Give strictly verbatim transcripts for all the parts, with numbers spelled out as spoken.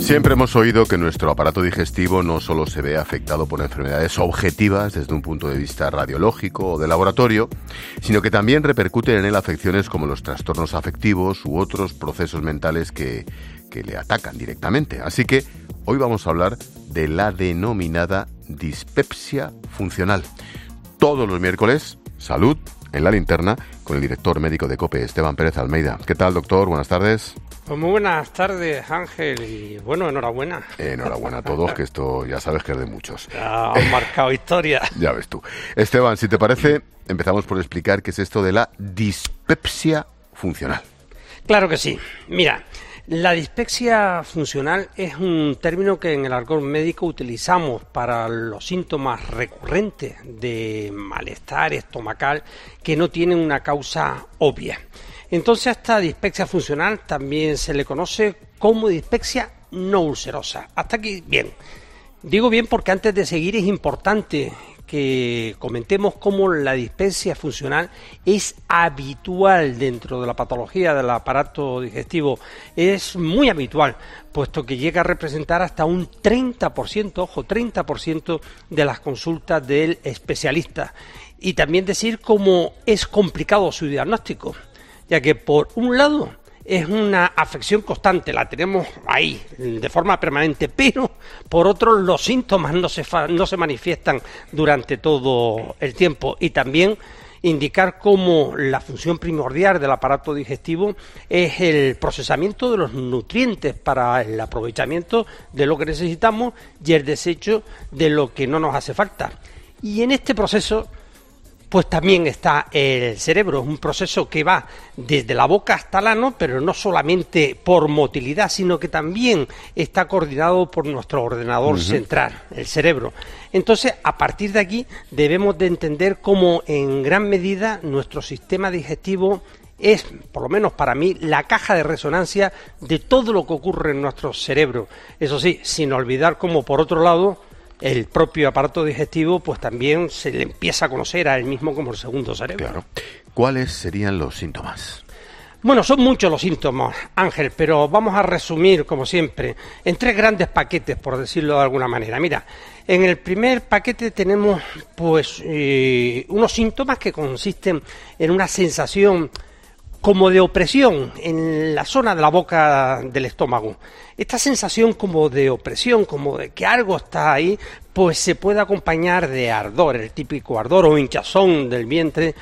Siempre hemos oído que nuestro aparato digestivo no solo se ve afectado por enfermedades objetivas desde un punto de vista radiológico o de laboratorio, sino que también repercuten en él afecciones como los trastornos afectivos u otros procesos mentales que, que le atacan directamente. Así que hoy vamos a hablar de la denominada dispepsia funcional. Todos los miércoles, salud en la linterna con el director médico de COPE, Esteban Pérez Almeida. ¿Qué tal, doctor? Buenas tardes. Pues muy buenas tardes, Ángel, y bueno, enhorabuena. Enhorabuena a todos, que esto ya sabes que es de muchos. Ya han marcado historia. Ya ves tú. Esteban, si te parece, empezamos por explicar qué es esto de la dispepsia funcional. Claro que sí. Mira, la dispepsia funcional es un término que en el argot médico utilizamos para los síntomas recurrentes de malestar estomacal que no tienen una causa obvia. Entonces a esta dispepsia funcional también se le conoce como dispepsia no ulcerosa. Hasta aquí bien. Digo bien porque antes de seguir es importante que comentemos cómo la dispepsia funcional es habitual dentro de la patología del aparato digestivo. Es muy habitual, puesto que llega a representar hasta un treinta por ciento, ojo, treinta por ciento de las consultas del especialista. Y también decir cómo es complicado su diagnóstico, ya que por un lado es una afección constante, la tenemos ahí de forma permanente, pero por otro los síntomas no se, fa- no se manifiestan durante todo el tiempo. Y también indicar cómo la función primordial del aparato digestivo es el procesamiento de los nutrientes para el aprovechamiento de lo que necesitamos y el desecho de lo que no nos hace falta. Y en este proceso pues también está el cerebro, es un proceso que va desde la boca hasta el ano, pero no solamente por motilidad, sino que también está coordinado por nuestro ordenador uh-huh. central, el cerebro. Entonces, a partir de aquí, debemos de entender cómo en gran medida nuestro sistema digestivo es, por lo menos para mí, la caja de resonancia de todo lo que ocurre en nuestro cerebro. Eso sí, sin olvidar cómo, por otro lado, el propio aparato digestivo pues también se le empieza a conocer a él mismo como el segundo cerebro. Claro. ¿Cuáles serían los síntomas? Bueno, son muchos los síntomas, Ángel, pero vamos a resumir, como siempre, en tres grandes paquetes, por decirlo de alguna manera. Mira, en el primer paquete tenemos pues eh, unos síntomas que consisten en una sensación como de opresión en la zona de la boca del estómago. Esta sensación como de opresión, como de que algo está ahí, pues se puede acompañar de ardor, el típico ardor o hinchazón del vientre,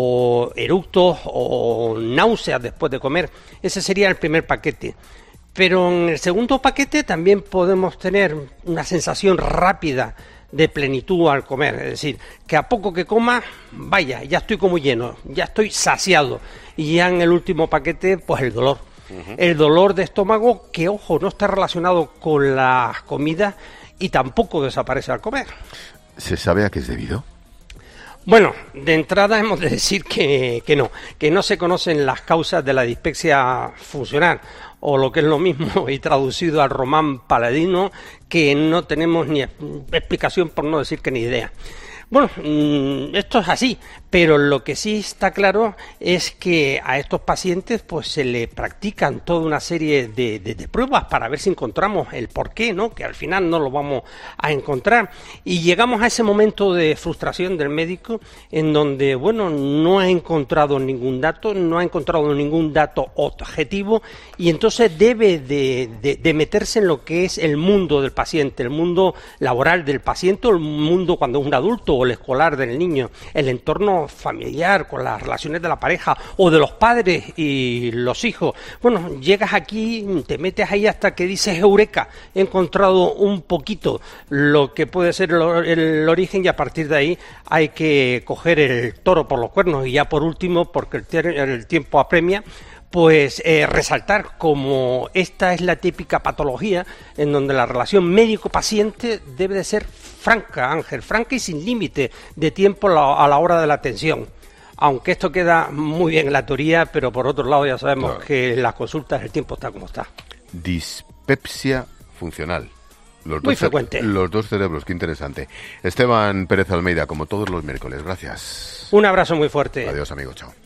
o eructos o náuseas después de comer. Ese sería el primer paquete. Pero en el segundo paquete también podemos tener una sensación rápida de plenitud al comer, es decir, que a poco que coma, vaya, ya estoy como lleno, ya estoy saciado. Y ya en el último paquete, pues el dolor. Uh-huh. El dolor de estómago que, ojo, no está relacionado con las comidas y tampoco desaparece al comer. ¿Se sabe a qué es debido? Bueno, de entrada hemos de decir que, que no, que no se conocen las causas de la dispepsia funcional, o lo que es lo mismo y traducido al román paladino, que no tenemos ni explicación, por no decir que ni idea. Bueno, esto es así, pero lo que sí está claro es que a estos pacientes pues se le practican toda una serie de, de, de pruebas para ver si encontramos el porqué, ¿no? Que al final no lo vamos a encontrar. Y llegamos a ese momento de frustración del médico en donde, bueno, no ha encontrado ningún dato, no ha encontrado ningún dato objetivo y entonces debe de, de, de meterse en lo que es el mundo del paciente, el mundo laboral del paciente, el mundo cuando es un adulto o el escolar del niño, el entorno familiar con las relaciones de la pareja o de los padres y los hijos. Bueno, llegas aquí, te metes ahí hasta que dices eureka, he encontrado un poquito lo que puede ser el, el origen y a partir de ahí hay que coger el toro por los cuernos. Y ya por último, porque el, ter- el tiempo apremia, pues eh, resaltar como esta es la típica patología en donde la relación médico-paciente debe de ser franca, Ángel, franca y sin límite de tiempo a la, a la hora de la atención. Aunque esto queda muy bien en la teoría, pero por otro lado ya sabemos claro. que en las consultas el tiempo está como está. Dispepsia funcional. Los Muy dos frecuente. Ce- los dos cerebros, qué interesante. Esteban Pérez Almeida, como todos los miércoles, gracias. Un abrazo muy fuerte. Adiós, amigo, chao.